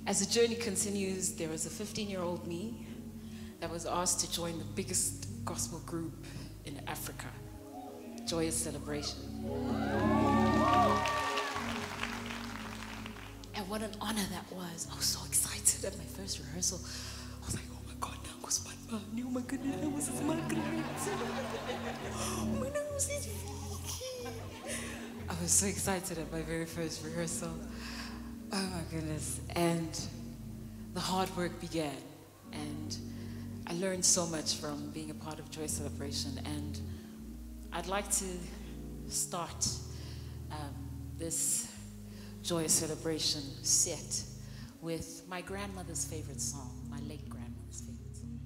As the journey continues, there was a 15-year-old me that was asked to join the biggest gospel group in Africa, Joyous Celebration. And what an honor that was. I was so excited at my first rehearsal. I was like, oh my God, oh my goodness, that was his I was so excited at my very first rehearsal. Oh my goodness. And the hard work began. And I learned so much from being a part of Joy Celebration. And I'd like to start this Joy Celebration set with my grandmother's favorite song, my late grandmother's favorite song.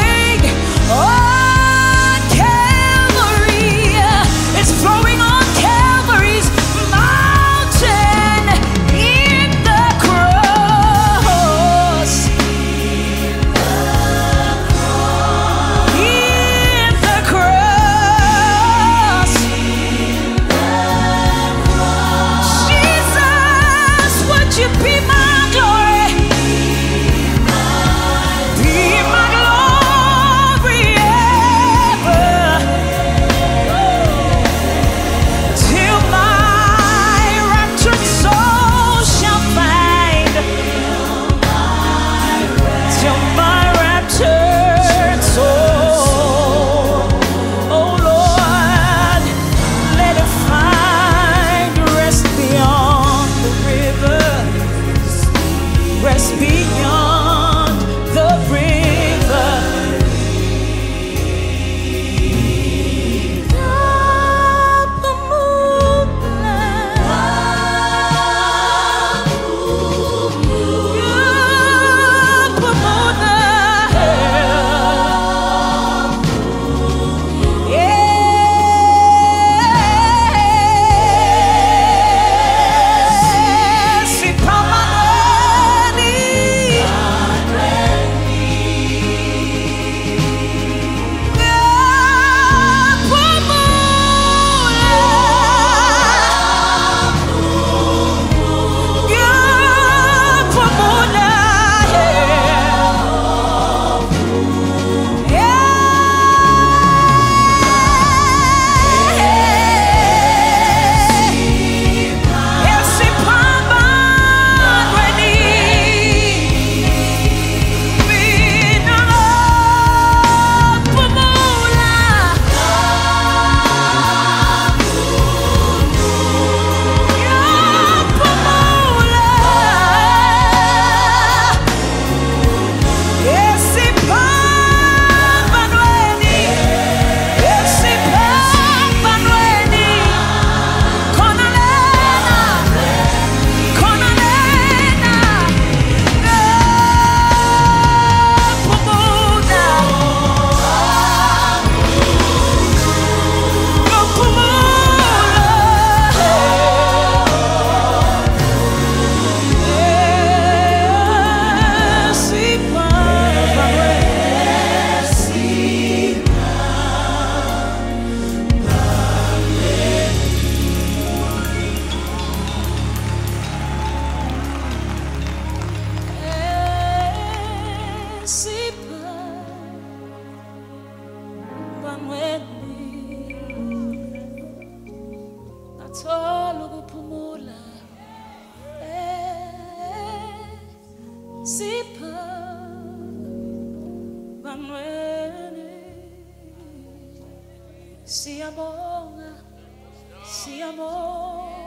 Flowing on Calvary. thola ukuphumula sipha banweni siyabonga siyabonga